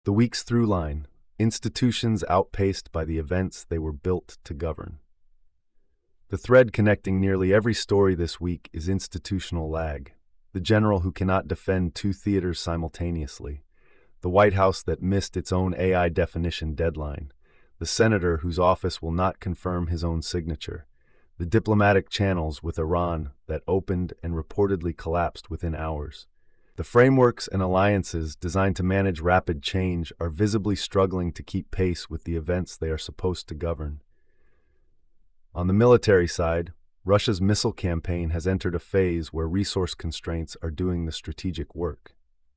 The week's through line: institutions outpaced by the events they were built to govern. The thread connecting nearly every story this week is institutional lag. The general who cannot defend two theaters simultaneously. The White House that missed its own AI definition deadline. The senator whose office will not confirm his own signature. The diplomatic channels with Iran that opened and reportedly collapsed within hours. The frameworks and alliances designed to manage rapid change are visibly struggling to keep pace with the events they are supposed to govern. On the military side, Russia's missile campaign has entered a phase where resource constraints are doing the strategic work.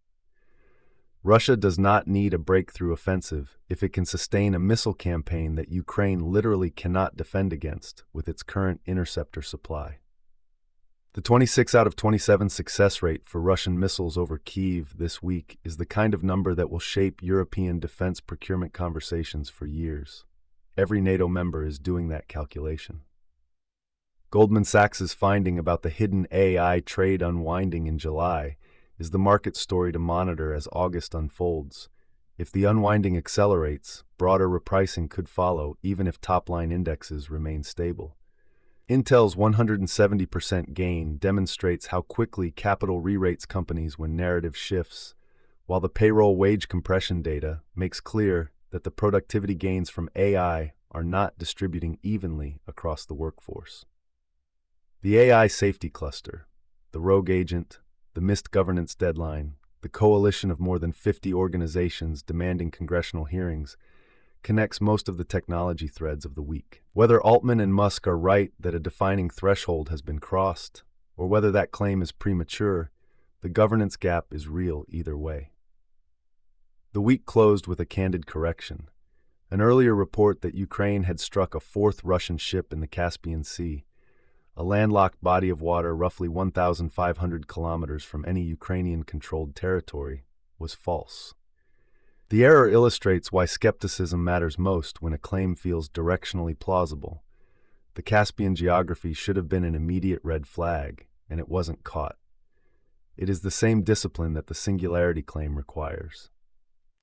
Russia does not need a breakthrough offensive if it can sustain a missile campaign that Ukraine literally cannot defend against with its current interceptor supply. The 26 out of 27 success rate for Russian missiles over Kyiv this week is the kind of number that will shape European defense procurement conversations for years. Every NATO member is doing that calculation. Goldman Sachs's finding about the hidden AI trade unwinding in July is the market story to monitor as August unfolds. If the unwinding accelerates, broader repricing could follow even if top-line indexes remain stable. Intel's 170% gain demonstrates how quickly capital re-rates companies when narrative shifts, while the payroll wage compression data makes clear that the productivity gains from AI are not distributing evenly across the workforce. The AI safety cluster, the rogue agent, the missed governance deadline, the coalition of more than 50 organizations demanding congressional hearings, connects most of the technology threads of the week. Whether Altman and Musk are right that a defining threshold has been crossed, or whether that claim is premature, the governance gap is real either way. The week closed with a candid correction. An earlier report that Ukraine had struck a fourth Russian ship in the Caspian Sea, a landlocked body of water roughly 1,500 kilometers from any Ukrainian-controlled territory, was false. The error illustrates why skepticism matters most when a claim feels directionally plausible. The Caspian geography should have been an immediate red flag, and it wasn't caught. It is the same discipline that the singularity claim requires.